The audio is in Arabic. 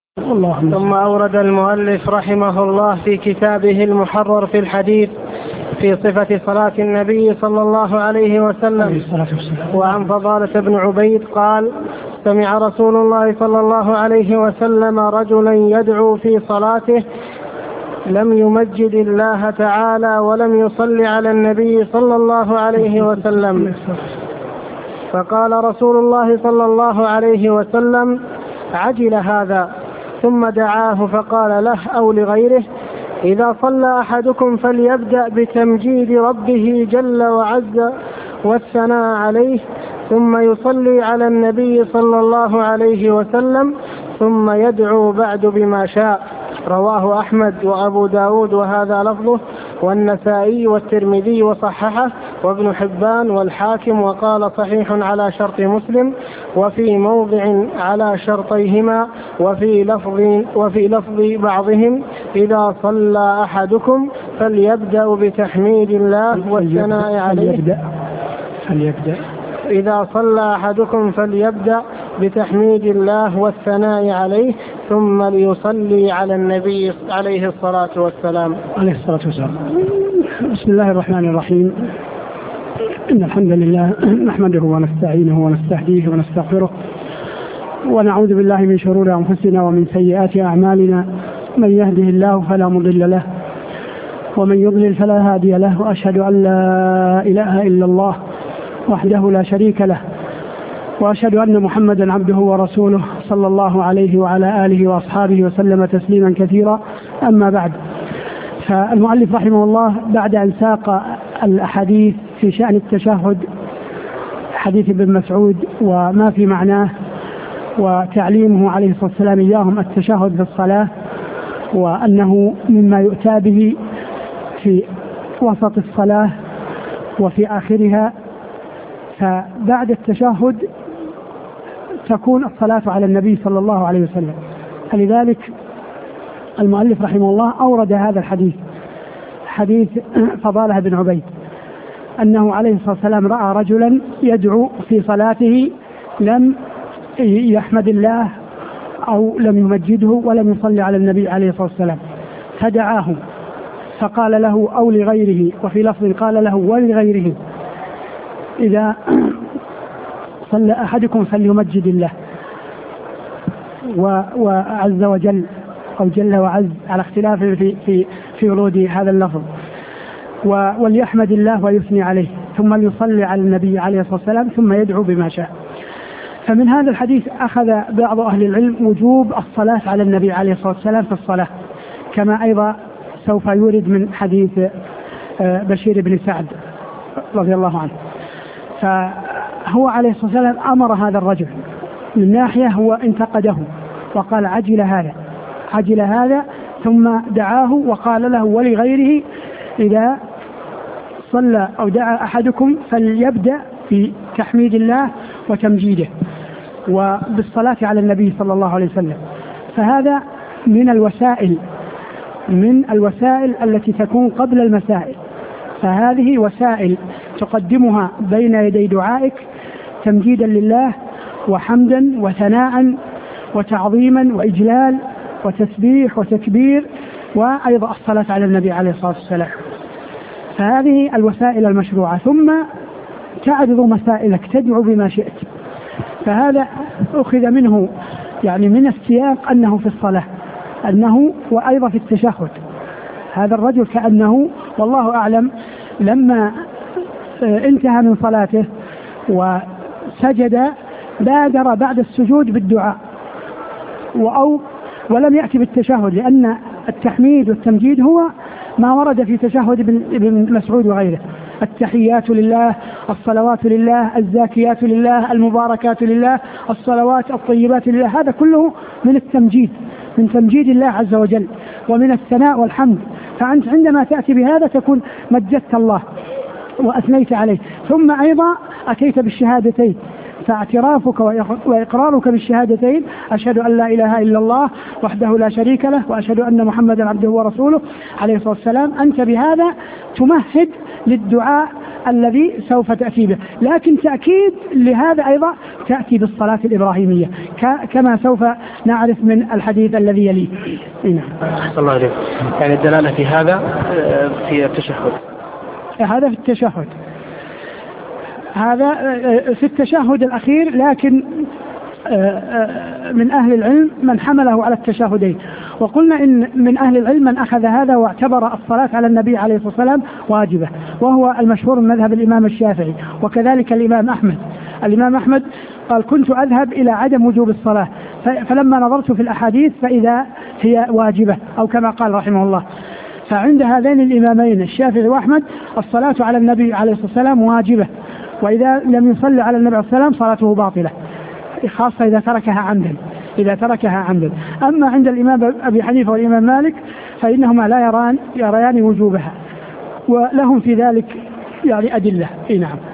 ثم أورد المؤلف رحمه الله في كتابه المحرر في الحديث في صفة صلاة النبي صلى الله عليه وسلم وعن فضالة بن عبيد قال: سمع رسول الله صلى الله عليه وسلم رجلا يدعو في صلاته لم يمجد الله تعالى ولم يصل على النبي صلى الله عليه وسلم، فقال رسول الله صلى الله عليه وسلم: عجل هذا، ثم دعاه فقال له أو لغيره: إذا صلى أحدكم فليبدأ بتمجيد ربه جل وعز والثناء عليه، ثم يصلي على النبي صلى الله عليه وسلم، ثم يدعو بعد بما شاء. رواه أحمد وأبو داود وهذا لفظه، والنسائي والترمذي وصححه، وابن حبان والحاكم وقال صحيح على شرط مسلم، وفي موضع على شرطيهما، وفي لفظ بعضهم: إذا صلى أحدكم فليبدأ بتحميد الله والثناء عليه. إذا صلى أحدكم فليبدأ بتحميد الله والثناء عليه، ثم ليصلي على النبي عليه الصلاة والسلام. بسم الله الرحمن الرحيم. إن الحمد لله نحمده ونستعينه ونستهديه ونستغفره، ونعوذ بالله من شرور أنفسنا ومن سيئات أعمالنا. من يهده الله فلا مضل له، ومن يضلل فلا هادي له، وأشهد أن لا إله إلا الله وحده لا شريك له، وأشهد أن محمدا عبده ورسوله صلى الله عليه وعلى آله وأصحابه وسلم تسليما كثيرا. أما بعد، فالمؤلف رحمه الله بعد أن ساق الأحاديث في شأن التشهد، حديث ابن مسعود وما في معناه، وتعليمه عليه الصلاة والسلام إياهم التشهد في الصلاة، وأنه مما يؤتى به في وسط الصلاة وفي آخرها، فبعد التشهد تكون الصلاة على النبي صلى الله عليه وسلم. فلذلك المؤلف رحمه الله أورد هذا الحديث، حديث فضالة بن عبيد، أنه عليه الصلاة والسلام رأى رجلا يدعو في صلاته لم يحمد الله أو لم يمجده ولم يصلي على النبي عليه الصلاة والسلام، فدعاه فقال له أو لغيره، وفي لفظ قال له ولغيره: إذا صلى أحدكم فليمجد الله وعز وجل أو جل وعز، على اختلاف في ورود هذا اللفظ، وليحمد الله ويثني عليه، ثم ليصلي على النبي عليه الصلاة والسلام، ثم يدعو بما شاء. فمن هذا الحديث أخذ بعض أهل العلم وجوب الصلاة على النبي عليه الصلاة والسلام في الصلاة، كما أيضا سوف يورد من حديث بشير بن سعد رضي الله عنه. فهو عليه الصلاة والسلام أمر هذا الرجل من ناحية، هو انتقده وقال: عجل هذا، ثم دعاه وقال له ولغيره: إذا صلى أو دعا أحدكم فليبدأ بتحميد الله وتمجيده وبالصلاة على النبي صلى الله عليه وسلم. فهذا من الوسائل التي تكون قبل المسائل، فهذه وسائل تقدمها بين يدي دعائك تمجيدا لله وحمدا وثناء وتعظيما وإجلال وتسبيح وتكبير، وأيضا الصلاة على النبي عليه الصلاة والسلام. فهذه الوسائل المشروعة، ثم تعرض مسائلك تدعو بما شئت. فهذا أخذ منه يعني من السياق أنه في الصلاة، أنه وأيضا في التشهد. هذا الرجل كأنه والله أعلم لما انتهى من صلاته وسجد بادر بعد السجود بالدعاء، ولم يأتي بالتشهد، لأن التحميد والتمجيد هو ما ورد في تشهد ابن مسعود وغيره: التحيات لله، الصلوات لله، الزاكيات لله، المباركات لله، الصلوات الطيبات لله. هذا كله من التمجيد، من تمجيد الله عز وجل، ومن الثناء والحمد. فأنت عندما تأتي بهذا تكون مجدت الله وأثنيت عليه، ثم أيضا أتيت بالشهادتين، فاعترافك وإقرارك بالشهادتين أشهد أن لا إله إلا الله وحده لا شريك له وأشهد أن محمدا عبده ورسوله عليه الصلاة والسلام، أنت بهذا تمهد للدعاء الذي سوف تأتي به. لكن تأكيد لهذا أيضا تأتي بالصلاة الإبراهيمية كما سوف نعرف من الحديث الذي يليه. نعم. أحسن الله عليك. يعني الدلالة في هذا في التشهد، هذا في التشهد، هذا في التشهد الأخير. لكن من أهل العلم من حمله على التشهدين، وقلنا إن من أهل العلم من أخذ هذا واعتبر الصلاة على النبي عليه الصلاة والسلام واجبة، وهو المشهور من مذهب الإمام الشافعي وكذلك الإمام أحمد. الإمام أحمد قال كنت أذهب إلى عدم وجوب الصلاة، فلما نظرت في الأحاديث فإذا هي واجبة، أو كما قال رحمه الله. فعند هذين الإمامين الشافعي وأحمد الصلاة على النبي عليه الصلاة والسلام واجبة، وإذا لم يصلي على النبي عليه الصلاة والسلام صلاته باطلة، خاصة إذا تركها عمدا. أما عند الإمام أبي حنيفة والإمام مالك فإنهما لا يريان وجوبها، ولهم في ذلك يعني أدلة. نعم.